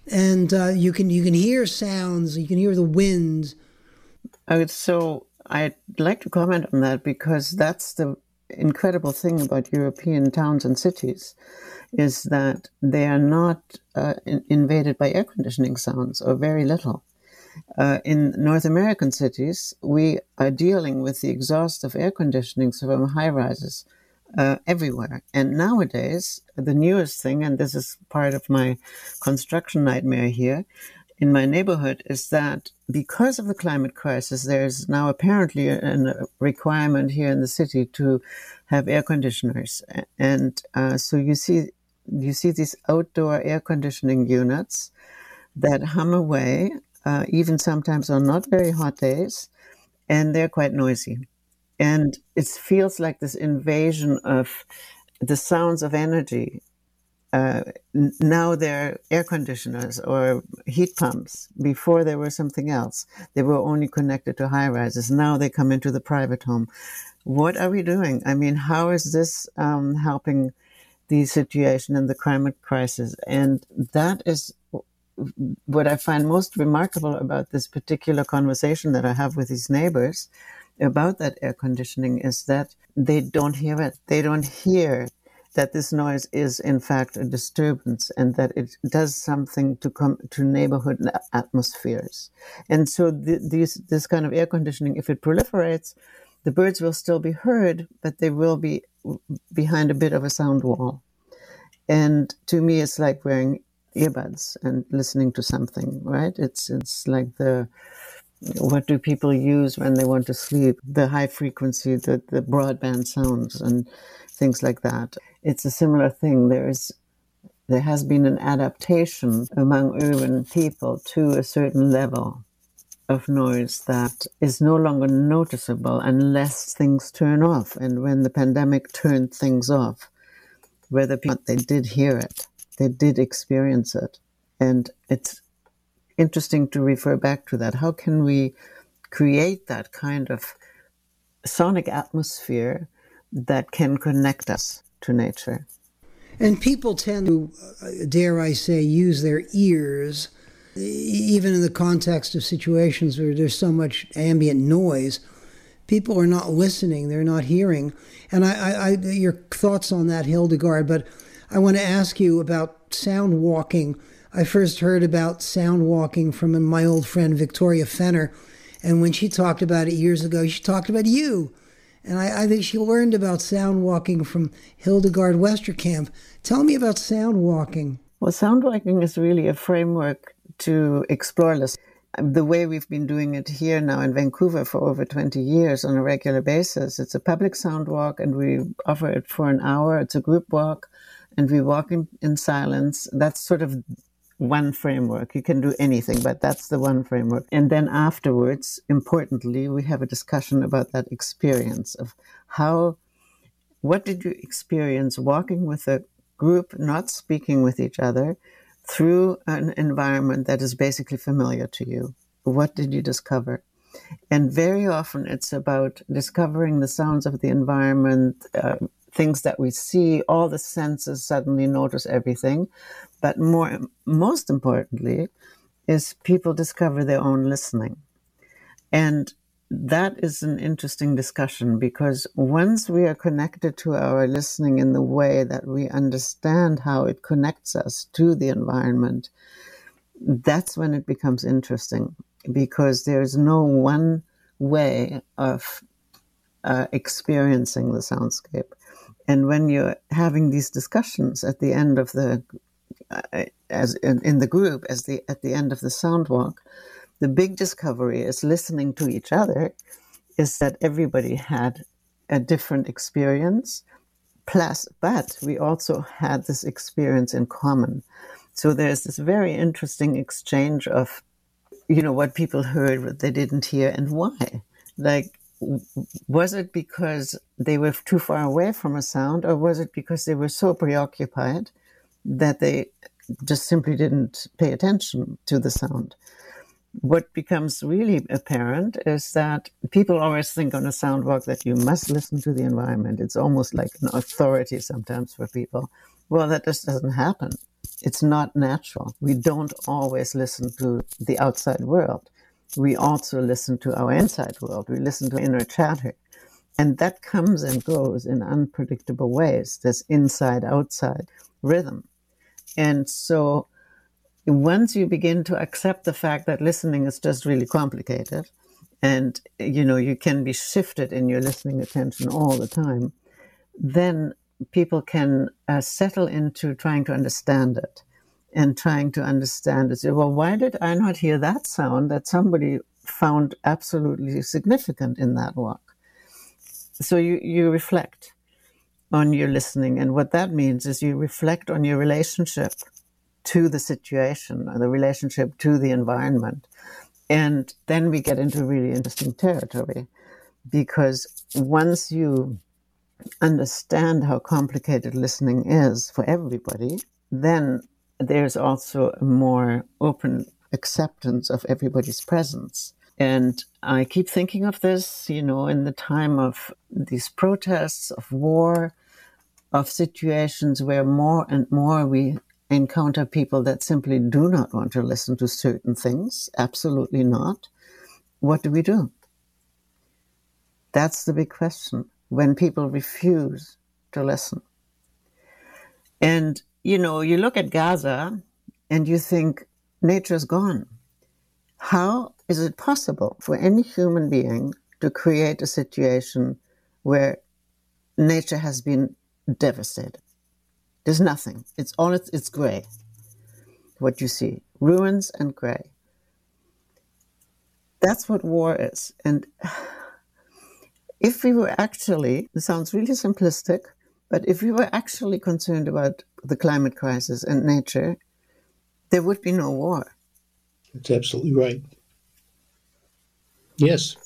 and you can hear sounds. You can hear the wind. So I'd like to comment on that because that's the incredible thing about European towns and cities is that they are not invaded by air conditioning sounds or very little. In North American cities, we are dealing with the exhaust of air conditioning from high rises everywhere. And nowadays, the newest thing, and this is part of my construction nightmare here in my neighborhood, is that because of the climate crisis, there's now apparently a requirement here in the city to have air conditioners. And so you see these outdoor air conditioning units that hum away, even sometimes on not very hot days, and they're quite noisy. And it feels like this invasion of the sounds of energy. Now they're air conditioners or heat pumps. Before they were something else. They were only connected to high rises. Now they come into the private home. What are we doing? I mean, how is this helping the situation in the climate crisis? And that is what I find most remarkable about this particular conversation that I have with these neighbors about that air conditioning is that they don't hear it. They don't hear that this noise is in fact a disturbance and that it does something to come to neighborhood atmospheres. And so this kind of air conditioning, if it proliferates, the birds will still be heard, but they will be behind a bit of a sound wall. And to me, it's like wearing earbuds and listening to something, right? It's like what do people use when they want to sleep? The high frequency, the broadband sounds and things like that. It's a similar thing. There has been an adaptation among urban people to a certain level of noise that is no longer noticeable unless things turn off. And when the pandemic turned things off, whether people, they did hear it, they did experience it. And it's interesting to refer back to that. How can we create that kind of sonic atmosphere that can connect us to nature? And people tend to, dare I say, use their ears, even in the context of situations where there's so much ambient noise. People are not listening, they're not hearing. And your thoughts on that, Hildegard, but I want to ask you about sound walking. I first heard about sound walking from my old friend Victoria Fenner, and when she talked about it years ago, she talked about you. And I think she learned about sound walking from Hildegard Westerkamp. Tell me about sound walking. Well, sound walking is really a framework to explore this. The way we've been doing it here now in Vancouver for over 20 years on a regular basis. It's a public sound walk, and we offer it for an hour. It's a group walk, and we walk in silence. That's sort of one framework. You can do anything, but that's the one framework. And then afterwards, importantly, we have a discussion about that experience of what did you experience walking with a group, not speaking with each other, through an environment that is basically familiar to you. What did you discover? And very often it's about discovering the sounds of the environment, things that we see, all the senses suddenly notice everything. But most importantly is people discover their own listening. And that is an interesting discussion, because once we are connected to our listening in the way that we understand how it connects us to the environment, that's when it becomes interesting, because there's no one way of experiencing the soundscape. And when you're having these discussions at the end of as in the group, at the end of the sound walk, the big discovery is listening to each other, is that everybody had a different experience, but we also had this experience in common. So there's this very interesting exchange of, what people heard, what they didn't hear, and why. Like, was it because they were too far away from a sound, or was it because they were so preoccupied that they just simply didn't pay attention to the sound? What becomes really apparent is that people always think on a sound walk that you must listen to the environment. It's almost like an authority sometimes for people. Well, that just doesn't happen. It's not natural. We don't always listen to the outside world. We also listen to our inside world. We listen to inner chatter. And that comes and goes in unpredictable ways. This inside-outside rhythm. And so once you begin to accept the fact that listening is just really complicated, and you can be shifted in your listening attention all the time, then people can settle into trying to understand it and trying to understand it. Well, why did I not hear that sound that somebody found absolutely significant in that walk? So you reflect on your listening, and what that means is you reflect on your relationship to the situation or the relationship to the environment. And then we get into really interesting territory, because once you understand how complicated listening is for everybody, then there's also a more open acceptance of everybody's presence. And I keep thinking of this, in the time of these protests, of war, of situations where more and more we encounter people that simply do not want to listen to certain things. Absolutely not. What do we do? That's the big question. When people refuse to listen. And, you look at Gaza and you think, nature's gone. How is it possible for any human being to create a situation where nature has been devastated? There's nothing. It's gray. What you see, ruins and gray. That's what war is. And if we were actually, it sounds really simplistic, but if we were actually concerned about the climate crisis and nature, there would be no war. That's absolutely right. Yes.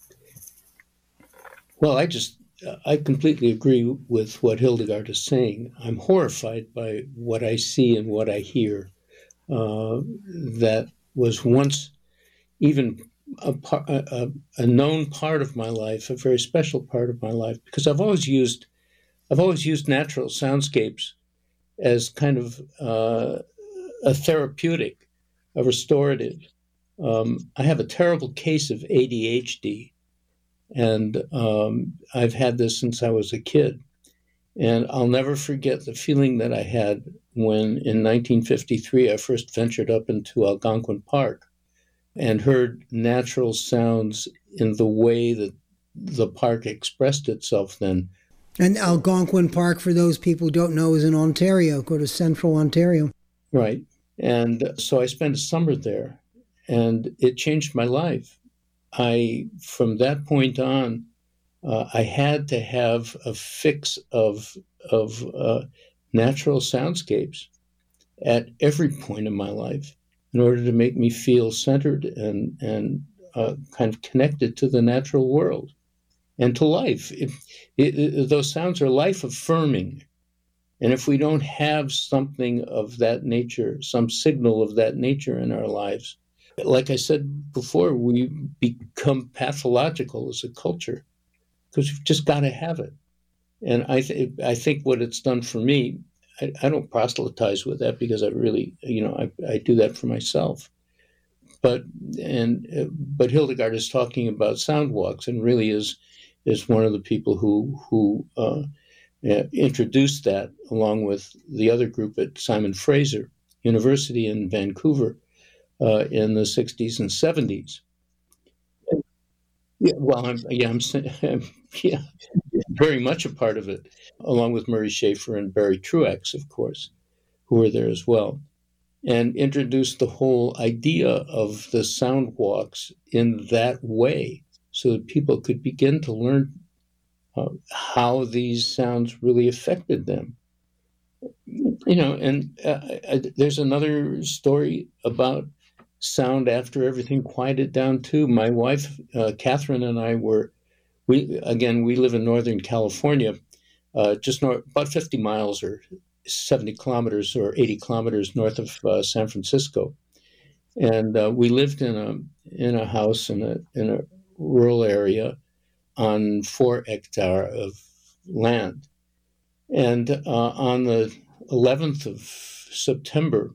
Well, I completely agree with what Hildegard is saying. I'm horrified by what I see and what I hear. That was once even a known part of my life, a very special part of my life, because I've always used natural soundscapes as kind of a therapeutic, a restorative. I have a terrible case of ADHD. And I've had this since I was a kid. And I'll never forget the feeling that I had when, in 1953, I first ventured up into Algonquin Park and heard natural sounds in the way that the park expressed itself then. And Algonquin Park, for those people who don't know, is in Ontario. Go to central Ontario. Right. And so I spent a summer there, and it changed my life. From that point on, I had to have a fix of natural soundscapes at every point in my life in order to make me feel centered and kind of connected to the natural world and to life. Those sounds are life affirming. And if we don't have something of that nature, some signal of that nature in our lives, like I said before, we become pathological as a culture because we've just got to have it. And I think what it's done for me, I don't proselytize with that because I really, I do that for myself. But Hildegard is talking about sound walks and really is one of the people who introduced that along with the other group at Simon Fraser University in Vancouver. In the 60s and 70s. Yeah, well, I'm very much a part of it, along with Murray Schafer and Barry Truex, of course, who were there as well, and introduced the whole idea of the sound walks in that way so that people could begin to learn how these sounds really affected them. And there's another story about sound after everything quieted down too. My wife, Catherine, and I we live in Northern California, just about 50 miles or 70 kilometers or 80 kilometers north of San Francisco. And we lived in a house in a rural area on 4 hectares of land. And on the 11th of September,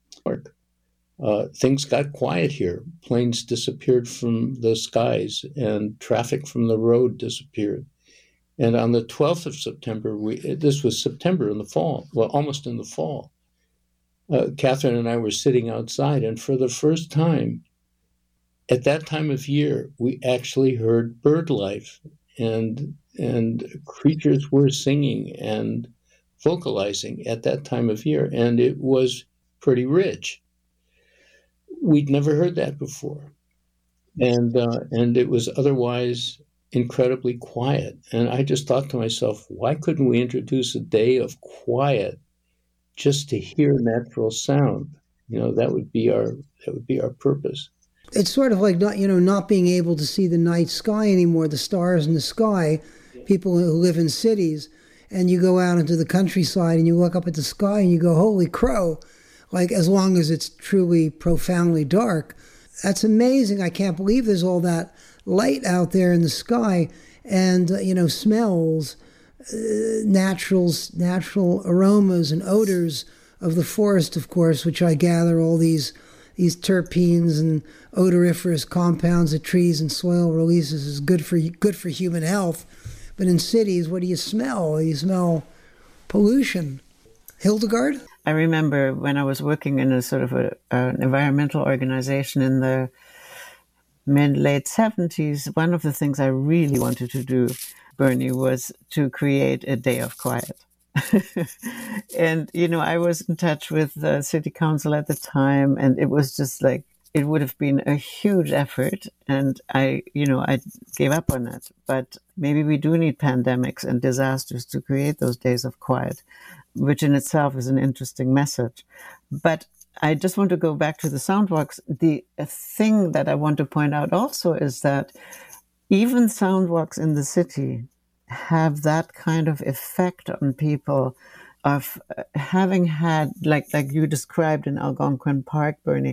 things got quiet here. Planes disappeared from the skies and traffic from the road disappeared. And on the 12th of September, this was September in the fall, well, almost in the fall, Catherine and I were sitting outside, and for the first time, at that time of year, we actually heard bird life, and creatures were singing and vocalizing at that time of year, and it was pretty rich. We'd never heard that before, and it was otherwise incredibly quiet. And I just thought to myself, why couldn't we introduce a day of quiet just to hear natural sound? That would be our purpose. It's sort of like not being able to see the night sky anymore, the stars in the sky. People who live in cities, and you go out into the countryside and you look up at the sky and you go, holy crow! Like, as long as it's truly profoundly dark, that's amazing. I can't believe there's all that light out there in the sky, and smells, natural aromas and odors of the forest, of course, which I gather all these terpenes and odoriferous compounds that trees and soil releases is good for human health. But in cities, what do you smell? You smell pollution. Hildegard? I remember when I was working in a sort of an environmental organization in the mid-late 70s, one of the things I really wanted to do, Bernie, was to create a day of quiet. And, I was in touch with the city council at the time, and it was just like, it would have been a huge effort. And I gave up on it. But maybe we do need pandemics and disasters to create those days of quiet, which in itself is an interesting message. But I just want to go back to the sound walks. The thing that I want to point out also is that even sound walks in the city have that kind of effect on people of having had, like you described in Algonquin Park, Bernie,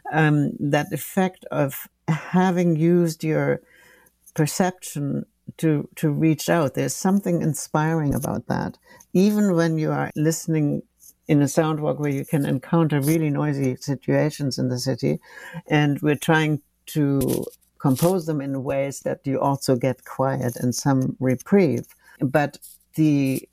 that effect of having used your perception to reach out. There's something inspiring about that. Even when you are listening in a sound walk where you can encounter really noisy situations in the city, and we're trying to compose them in ways that you also get quiet and some reprieve. But the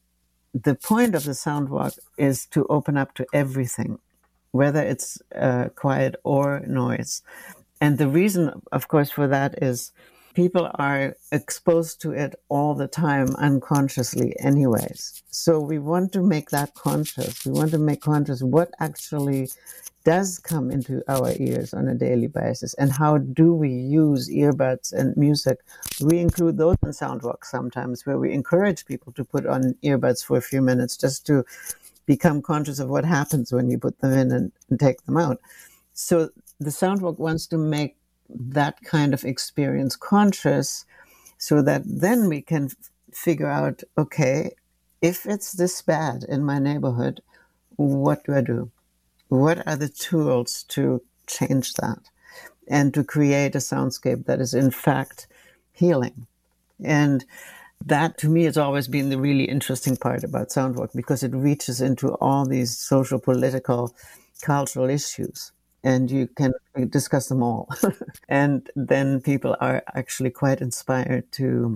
point of the sound walk is to open up to everything, whether it's quiet or noise. And the reason, of course, for that is people are exposed to it all the time unconsciously anyways. So we want to make that conscious. We want to make conscious what actually does come into our ears on a daily basis, and how do we use earbuds and music. We include those in sound walks sometimes, where we encourage people to put on earbuds for a few minutes just to become conscious of what happens when you put them in and take them out. So the sound walk wants to make that kind of experience conscious, so that then we can figure out, okay, if it's this bad in my neighborhood, what do I do? What are the tools to change that and to create a soundscape that is in fact healing? And that, to me, has always been the really interesting part about Soundwalk, because it reaches into all these social, political, cultural issues, and you can discuss them all. And then people are actually quite inspired to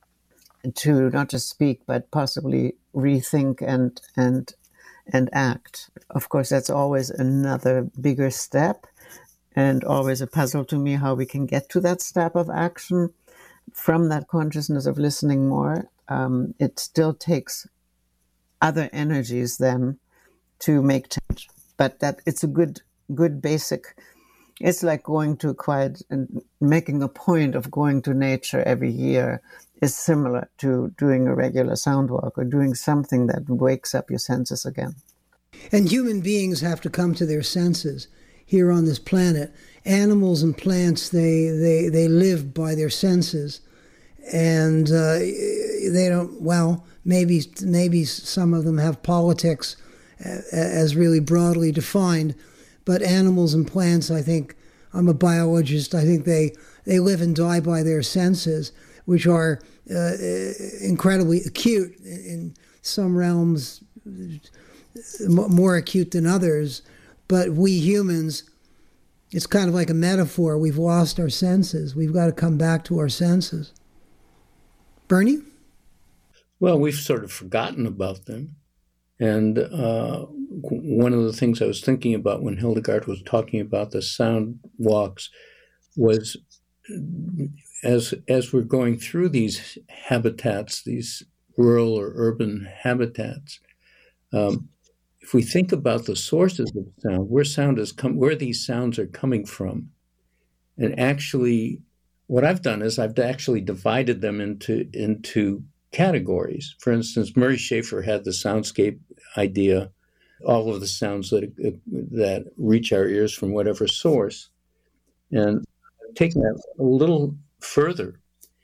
not just speak, but possibly rethink and act. Of course, that's always another bigger step, and always a puzzle to me how we can get to that step of action from that consciousness of listening more. It still takes other energies then to make change, but that it's a good basic. It's like going to a quiet and making a point of going to nature every year is similar to doing a regular sound walk or doing something that wakes up your senses again. And human beings have to come to their senses here on this planet. Animals and plants, they live by their senses. And they don't, well, maybe some of them have politics as really broadly defined. But animals and plants, I think, I'm a biologist, I think they live and die by their senses, which are incredibly acute, in some realms more acute than others. But we humans, it's kind of like a metaphor. We've lost our senses. We've got to come back to our senses. Bernie? Well, we've sort of forgotten about them. And one of the things I was thinking about when Hildegard was talking about the sound walks was as we're going through these habitats, these rural or urban habitats, if we think about the sources of sound, where these sounds are coming from, and actually, what I've done is I've actually divided them into categories. For instance, Murray Schafer had the soundscape idea, all of the sounds that reach our ears from whatever source, and I've taken that a little further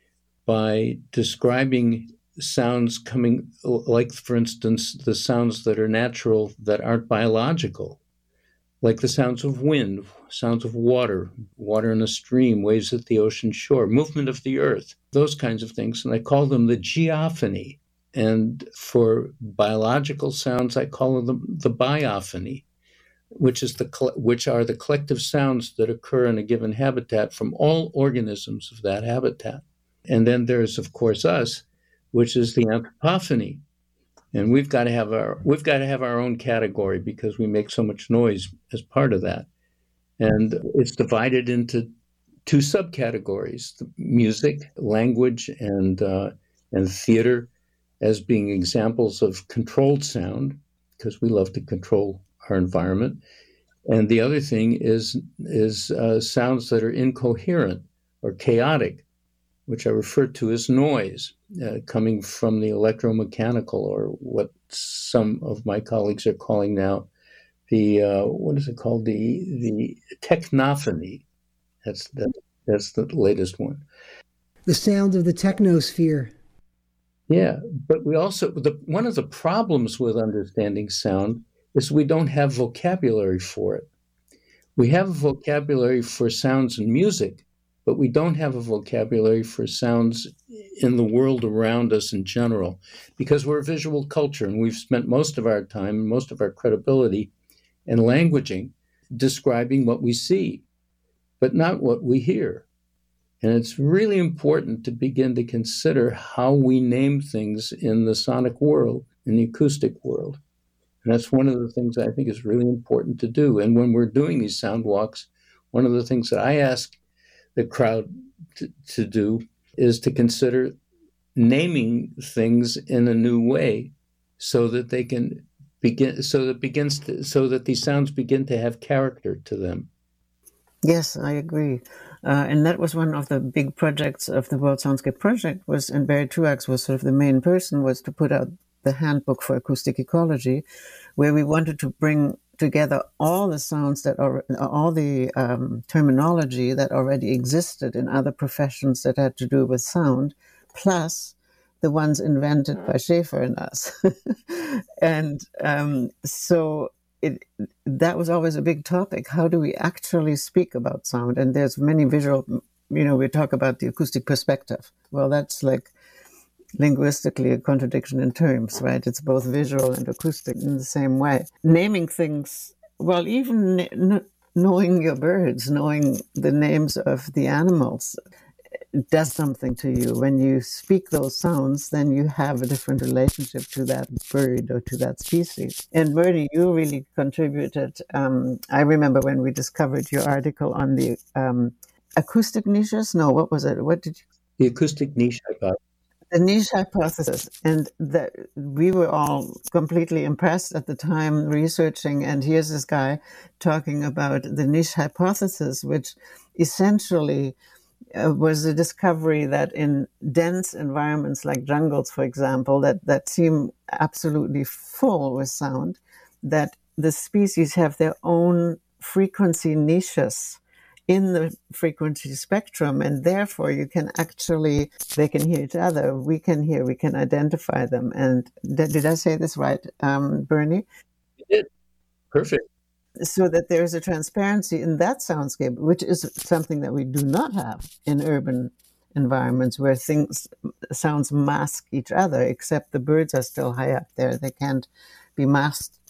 by describing sounds coming, like, for instance, the sounds that are natural that aren't biological, like the sounds of wind, sounds of water in a stream, waves at the ocean shore, movement of the earth, those kinds of things. And I call them the geophony. And for biological sounds, I call them the biophony, which are the collective sounds that occur in a given habitat from all organisms of that habitat. And then there's, of course, us, which is the anthropophony. And we've got to have our own category because we make so much noise as part of that. And it's divided into two subcategories: music, language, and theater, as being examples of controlled sound, because we love to control our environment. And the other thing is sounds that are incoherent or chaotic, which I refer to as noise, coming from the electromechanical, or what some of my colleagues are calling now the what is it called? The technophony. That's the latest one. The sound of the technosphere. Yeah, but we also one of the problems with understanding sound is we don't have vocabulary for it. We have a vocabulary for sounds in music, but we don't have a vocabulary for sounds in the world around us in general, because we're a visual culture, and we've spent most of our time, most of our credibility and languaging describing what we see, but not what we hear. And it's really important to begin to consider how we name things in the sonic world, in the acoustic world. And that's one of the things I think is really important to do. And when we're doing these sound walks, one of the things that I ask the crowd to do is to consider naming things in a new way, so that they can begin, so that these sounds begin to have character to them. Yes, I agree. And that was one of the big projects of the World Soundscape Project, and Barry Truax was sort of the main person, was to put out the Handbook for Acoustic Ecology, where we wanted to bring together all the sounds all the terminology that already existed in other professions that had to do with sound, plus the ones invented by Schafer and us. And so that was always a big topic. How do we actually speak about sound? And there's many visual, we talk about the acoustic perspective. Well, that's like linguistically a contradiction in terms, right? It's both visual and acoustic in the same way. Naming things, well, even knowing your birds, knowing the names of the animals, does something to you. When you speak those sounds, then you have a different relationship to that bird or to that species. And Bernie, you really contributed. I remember when we discovered your article on the acoustic niches. No, what was it? What did you? The acoustic niche hypothesis. The niche hypothesis. And we were all completely impressed at the time researching. And here's this guy talking about the niche hypothesis, which essentially was the discovery that in dense environments like jungles, for example, that seem absolutely full with sound, that the species have their own frequency niches in the frequency spectrum, and therefore they can hear each other, we can identify them. And did I say this right, Bernie? You did. Perfect. So that there is a transparency in that soundscape, which is something that we do not have in urban environments, where sounds mask each other, except the birds are still high up there. They can't be masked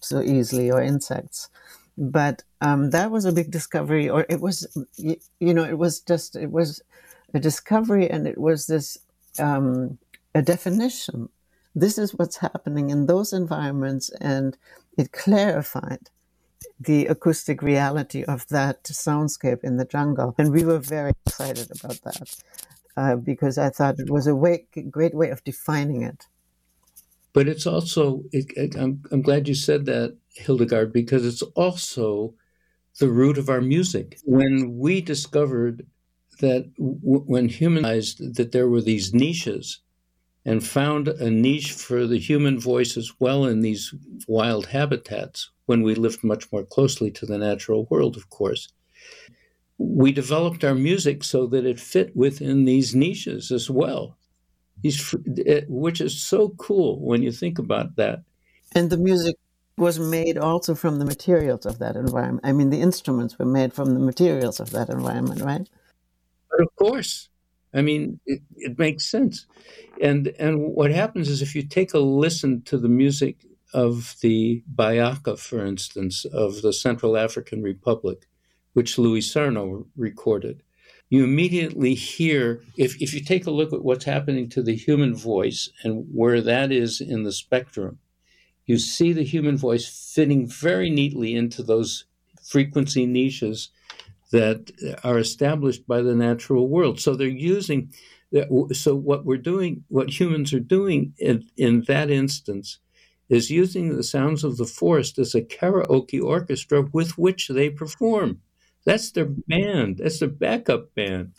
so easily, or insects. But that was a big discovery, or it was, it was a discovery, and it was this a definition. This is what's happening in those environments, and it clarified the acoustic reality of that soundscape in the jungle. And we were very excited about that because I thought it was a great way of defining it. But it's also, I'm glad you said that, Hildegard, because it's also the root of our music. When we discovered that when humanized, that there were these niches, and found a niche for the human voice as well in these wild habitats, when we lived much more closely to the natural world, of course, we developed our music so that it fit within these niches as well, which is so cool when you think about that. And the music was made also from the materials of that environment. I mean, the instruments were made from the materials of that environment, right? But of course. I mean, it makes sense. And what happens is, if you take a listen to the music of the Bayaka, for instance, of the Central African Republic, which Louis Sarno recorded, you immediately hear, if you take a look at what's happening to the human voice and where that is in the spectrum, you see the human voice fitting very neatly into those frequency niches that are established by the natural world. So they're using, so what we're doing, what humans are doing in that instance, is using the sounds of the forest as a karaoke orchestra with which they perform. That's their band. That's their backup band.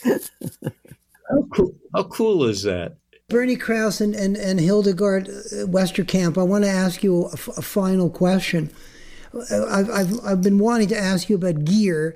How cool is that? Bernie Krause and Hildegard Westerkamp, I want to ask you a final question. I've been wanting to ask you about gear,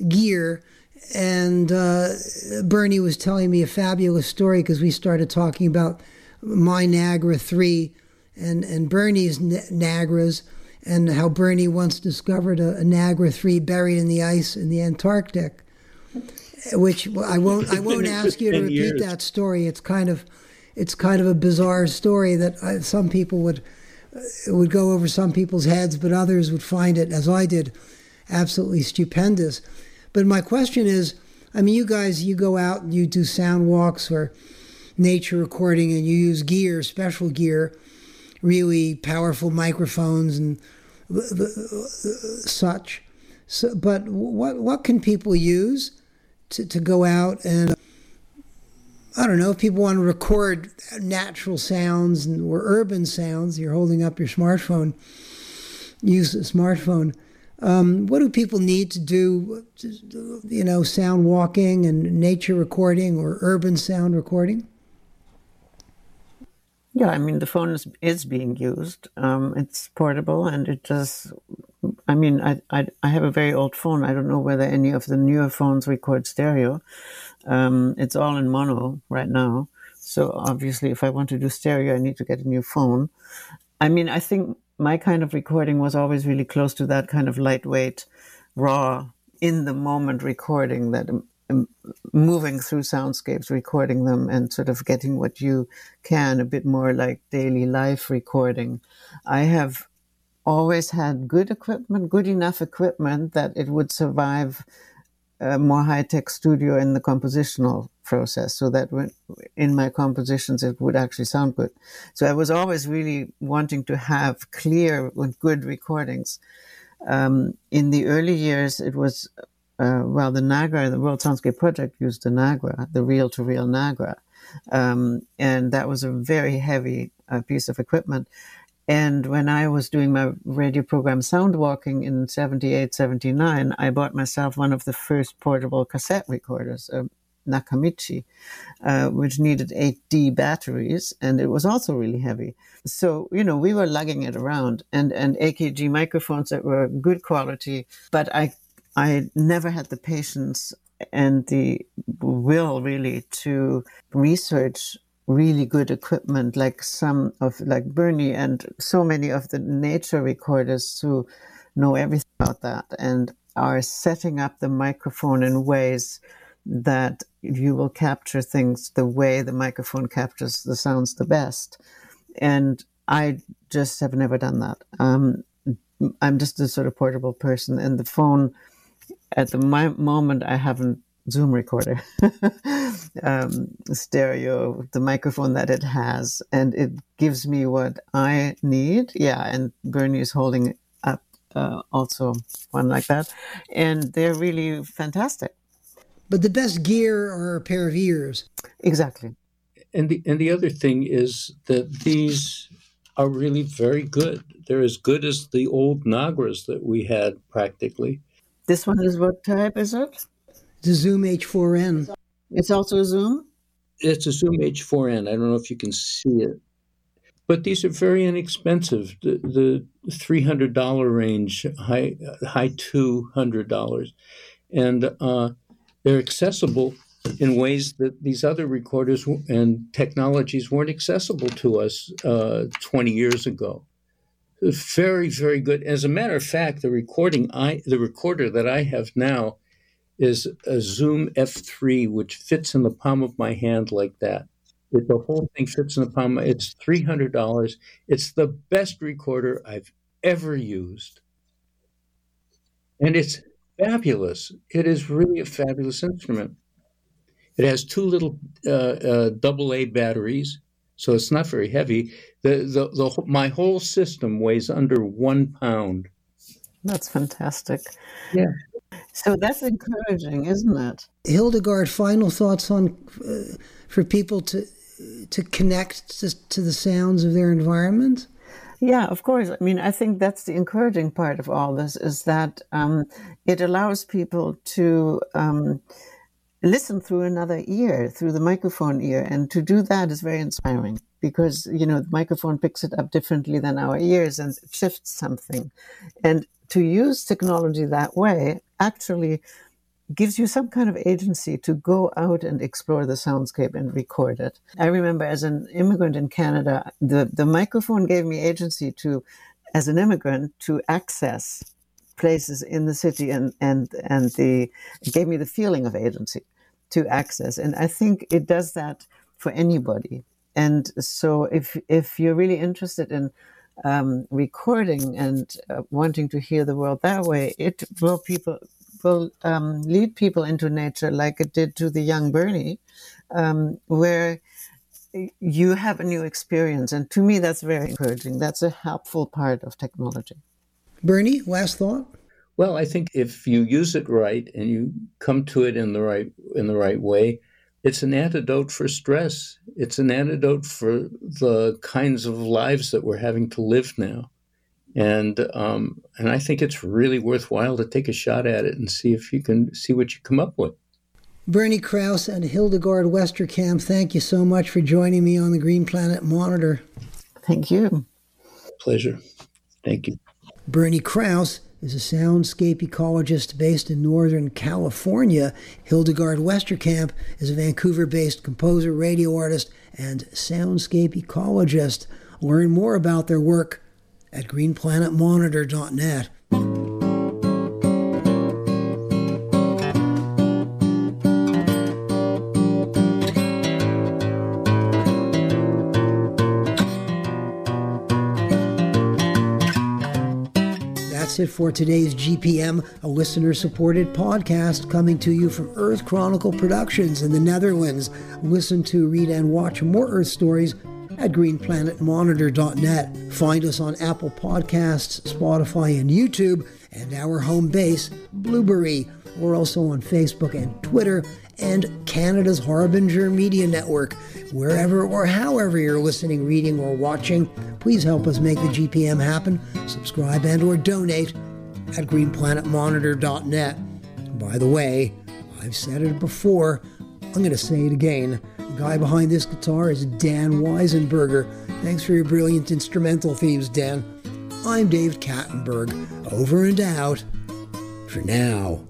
and Bernie was telling me a fabulous story because we started talking about my Nagra 3 and Bernie's Nagras, and how Bernie once discovered a Nagra 3 buried in the ice in the Antarctic, which I won't ask you to repeat that story. It's kind of a bizarre story that some people would go over some people's heads, but others would find it, as I did, absolutely stupendous. But my question is, I mean, you guys, you go out and you do sound walks or nature recording, and you use gear, special gear, really powerful microphones and such. So, but what can people use to go out and, I don't know, if people want to record natural sounds or urban sounds, you're holding up your smartphone, use the smartphone. What do people need to do, sound walking and nature recording or urban sound recording? Yeah, I mean, the phone is being used. It's portable, and it does. I mean, I have a very old phone. I don't know whether any of the newer phones record stereo. It's all in mono right now. So obviously, if I want to do stereo, I need to get a new phone. I mean, I think my kind of recording was always really close to that kind of lightweight, raw, in the moment recording, that moving through soundscapes, recording them, and sort of getting what you can, a bit more like daily life recording. I have always had good enough equipment that it would survive a more high-tech studio in the compositional process, so that in my compositions it would actually sound good. So I was always really wanting to have clear and good recordings. In the early years, it was the Nagra, the World Soundscape Project, used the Nagra, the reel-to-reel Nagra. And that was a very heavy piece of equipment. And when I was doing my radio program Soundwalking in 78, 79, I bought myself one of the first portable cassette recorders, a Nakamichi, which needed 8D batteries, and it was also really heavy. So, we were lugging it around, and AKG microphones that were good quality, but I never had the patience and the will really to research really good equipment like Bernie and so many of the nature recorders who know everything about that and are setting up the microphone in ways that you will capture things the way the microphone captures the sounds the best. And I just have never done that. I'm just a sort of portable person, and the phone, at the moment, I haven't Zoom recorder, stereo, the microphone that it has, and it gives me what I need. Yeah, and Bernie is holding up also one like that, and they're really fantastic. But the best gear are a pair of ears. Exactly. And the other thing is that these are really very good. They're as good as the old Nagras that we had practically. This one is what type is it? The Zoom H4n. It's also a Zoom? It's a Zoom H4n. I don't know if you can see it. But these are very inexpensive. The $300 range, high $200. And they're accessible in ways that these other recorders and technologies weren't accessible to us 20 years ago. Very, very good. As a matter of fact, the recorder that I have now is a Zoom F3, which fits in the palm of my hand like that. The whole thing fits in the palm. It's $300. It's the best recorder I've ever used. And it's fabulous. It is really a fabulous instrument. It has two little AA batteries, so it's not very heavy. My whole system weighs under 1 pound. That's fantastic. Yeah. So that's encouraging, isn't it? Hildegard, final thoughts on for people to connect to the sounds of their environment? Yeah, of course. I mean, I think that's the encouraging part of all this, is that it allows people to listen through another ear, through the microphone ear. And to do that is very inspiring because, the microphone picks it up differently than our ears and it shifts something. And to use technology that way actually gives you some kind of agency to go out and explore the soundscape and record it. I remember as an immigrant in Canada, the microphone gave me agency to, as an immigrant, to access places in the city and it gave me the feeling of agency to access. And I think it does that for anybody. And so if you're really interested in recording and wanting to hear the world that way, it will lead people into nature like it did to the young Bernie, where you have a new experience. And to me, that's very encouraging. That's a helpful part of technology. Bernie, last thought? Well, I think if you use it right and you come to it in the right way, it's an antidote for stress. It's an antidote for the kinds of lives that we're having to live now. And I think it's really worthwhile to take a shot at it and see if you can see what you come up with. Bernie Krause and Hildegard Westerkamp, thank you so much for joining me on the Green Planet Monitor. Thank you. Pleasure. Thank you. Bernie Krause is a soundscape ecologist based in Northern California. Hildegard Westerkamp is a Vancouver-based composer, radio artist, and soundscape ecologist. Learn more about their work at greenplanetmonitor.net. That's it for today's GPM, a listener-supported podcast coming to you from Earth Chronicle Productions in the Netherlands. Listen to, read, and watch more Earth stories at greenplanetmonitor.net. Find us on Apple Podcasts, Spotify, and YouTube, and our home base, Blueberry. We're also on Facebook and Twitter, and Canada's Harbinger Media Network. Wherever or however you're listening, reading, or watching, please help us make the GPM happen. Subscribe and or donate at greenplanetmonitor.net. By the way, I've said it before, I'm going to say it again. The guy behind this guitar is Dan Weisenberger. Thanks for your brilliant instrumental themes, Dan. I'm Dave Kattenberg. Over and out. For now.